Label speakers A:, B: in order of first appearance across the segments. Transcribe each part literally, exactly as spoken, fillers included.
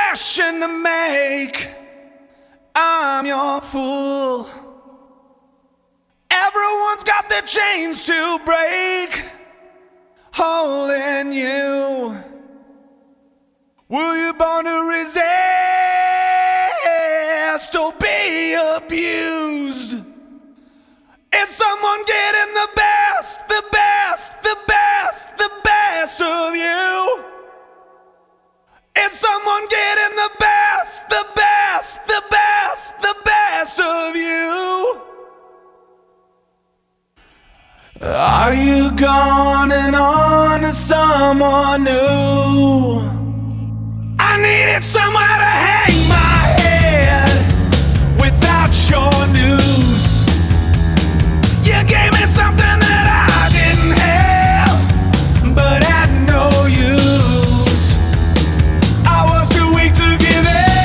A: confession to make. I'm your fool. Everyone's got their chains to break, holding you. Were you born to resist or be abused? Is someone getting the best, the best, the best, the best of you? Is someone getting the best, the best, the best, the best of you? Are you gone and on to someone new? I needed somewhere to hang my head without your news. You gave me something that I didn't have, but had no use. I was too weak to give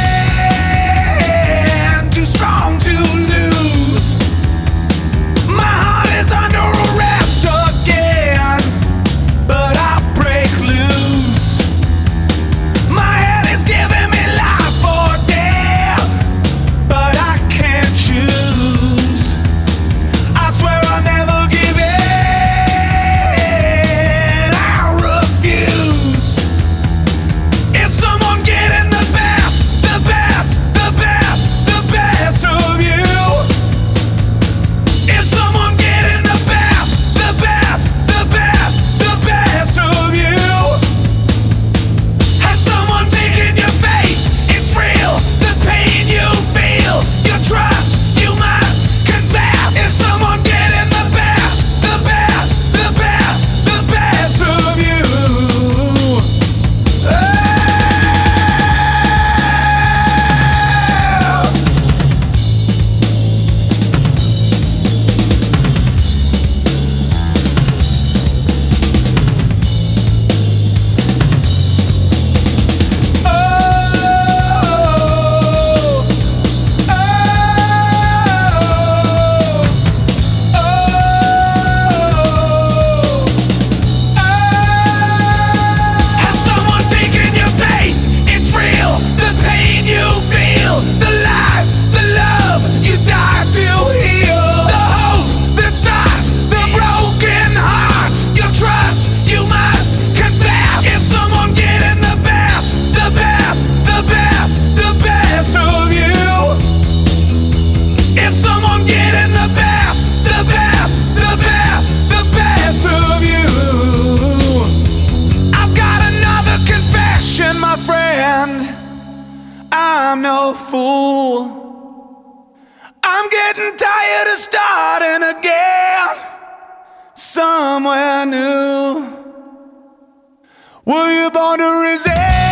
A: in, too strong to lose. My heart is under arrest again, but I break loose. My head is giving me life or death, but I can't choose. I swear I'll never give in, I refuse. Is someone getting the best, the best, the best, the best of you? Is someone getting the best, the best, the best, the best of you? Has someone taken your faith? It's real, the pain you feel, your trust, you must confess. Is someone getting the best, the best, the best, the best of you? Oh. Has someone taken your faith? It's real, the pain you feel, the life, the love you die to heal, the hope that starts the broken heart, your trust you must confess. Is someone getting the best, the best, the best, the best of you? Is someone getting the best, the best, the best, the best of you? I've got another confession, my friend. I'm no fool. I'm getting tired of starting again somewhere new. Were you born to resist?